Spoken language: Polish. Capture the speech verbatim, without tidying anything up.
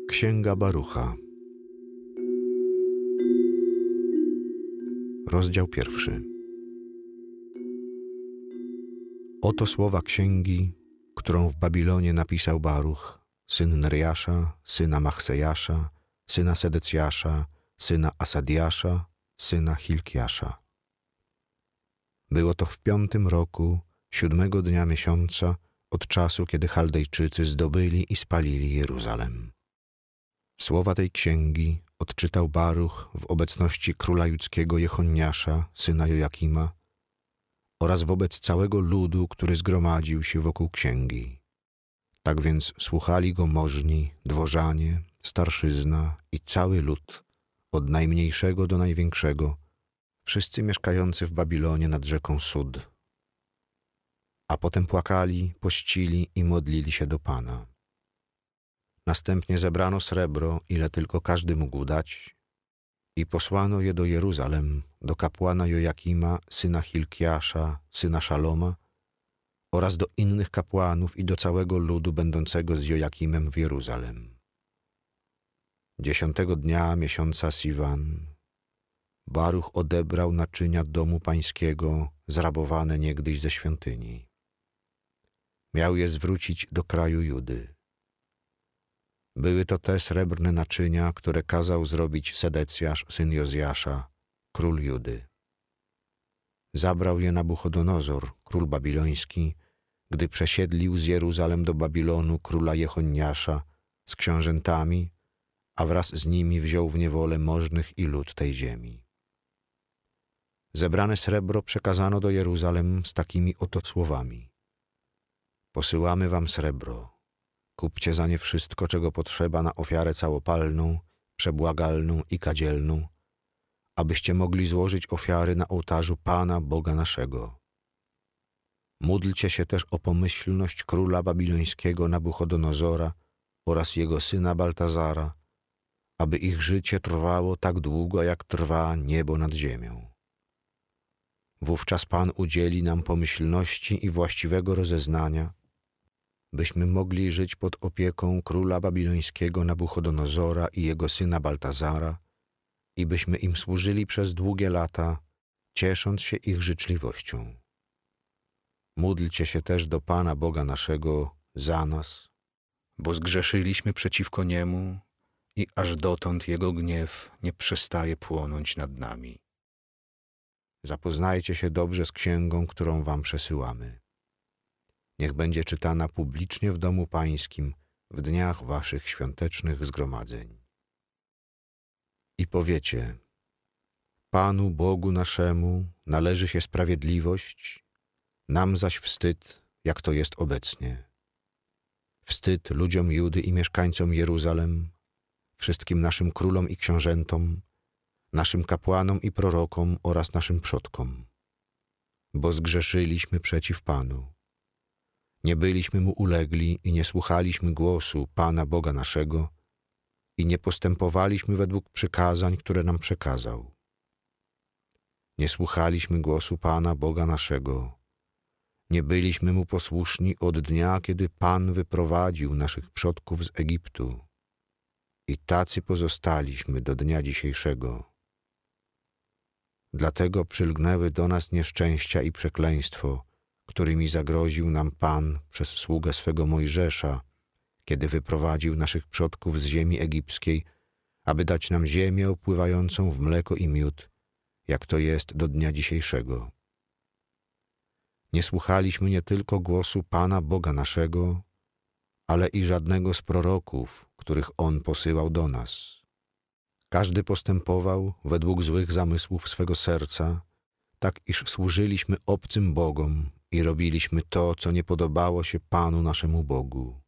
Księga Barucha. Rozdział pierwszy. Oto słowa księgi, którą w Babilonie napisał Baruch, syn Nerjasza, syna Machsejasza, syna Sedecjasza, syna Asadiasza, syna Hilkiasza. Było to w piątym roku, siódmego dnia miesiąca, od czasu, kiedy Chaldejczycy zdobyli i spalili Jeruzalem. Słowa tej księgi odczytał Baruch w obecności króla judzkiego Jechoniasza, syna Jojakima, oraz wobec całego ludu, który zgromadził się wokół księgi. Tak więc słuchali go możni, dworzanie, starszyzna i cały lud, od najmniejszego do największego, wszyscy mieszkający w Babilonie nad rzeką Sud. A potem płakali, pościli i modlili się do Pana. Następnie zebrano srebro, ile tylko każdy mógł dać, i posłano je do Jeruzalem, do kapłana Jojakima, syna Hilkiasza, syna Szaloma, oraz do innych kapłanów i do całego ludu będącego z Jojakimem w Jeruzalem. Dziesiątego dnia miesiąca Siwan Baruch odebrał naczynia domu pańskiego, zrabowane niegdyś ze świątyni. Miał je zwrócić do kraju Judy. Były to te srebrne naczynia, które kazał zrobić Sedecjasz, syn Jozjasza, król Judy. Zabrał je Nabuchodonozor, król babiloński, gdy przesiedlił z Jeruzalem do Babilonu króla Jechoniasza z książętami, a wraz z nimi wziął w niewolę możnych i lud tej ziemi. Zebrane srebro przekazano do Jeruzalem z takimi oto słowami: posyłamy wam srebro. Kupcie za nie wszystko, czego potrzeba na ofiarę całopalną, przebłagalną i kadzielną, abyście mogli złożyć ofiary na ołtarzu Pana Boga naszego. Módlcie się też o pomyślność króla babilońskiego Nabuchodonozora oraz jego syna Baltazara, aby ich życie trwało tak długo, jak trwa niebo nad ziemią. Wówczas Pan udzieli nam pomyślności i właściwego rozeznania, byśmy mogli żyć pod opieką króla babilońskiego Nabuchodonozora i jego syna Baltazara i byśmy im służyli przez długie lata, ciesząc się ich życzliwością. Módlcie się też do Pana Boga naszego za nas, bo zgrzeszyliśmy przeciwko Niemu i aż dotąd Jego gniew nie przestaje płonąć nad nami. Zapoznajcie się dobrze z księgą, którą wam przesyłamy. Niech będzie czytana publicznie w domu pańskim w dniach waszych świątecznych zgromadzeń. I powiecie: Panu Bogu naszemu należy się sprawiedliwość, nam zaś wstyd, jak to jest obecnie. Wstyd ludziom Judy i mieszkańcom Jeruzalem, wszystkim naszym królom i książętom, naszym kapłanom i prorokom oraz naszym przodkom. Bo zgrzeszyliśmy przeciw Panu. Nie byliśmy Mu ulegli i nie słuchaliśmy głosu Pana Boga naszego i nie postępowaliśmy według przykazań, które nam przekazał. Nie słuchaliśmy głosu Pana Boga naszego. Nie byliśmy Mu posłuszni od dnia, kiedy Pan wyprowadził naszych przodków z Egiptu. I tacy pozostaliśmy do dnia dzisiejszego. Dlatego przylgnęły do nas nieszczęścia i przekleństwo, którymi zagroził nam Pan przez sługę swego Mojżesza, kiedy wyprowadził naszych przodków z ziemi egipskiej, aby dać nam ziemię opływającą w mleko i miód, jak to jest do dnia dzisiejszego. Nie słuchaliśmy nie tylko głosu Pana Boga naszego, ale i żadnego z proroków, których On posyłał do nas. Każdy postępował według złych zamysłów swego serca, tak iż służyliśmy obcym bogom i robiliśmy to, co nie podobało się Panu naszemu Bogu.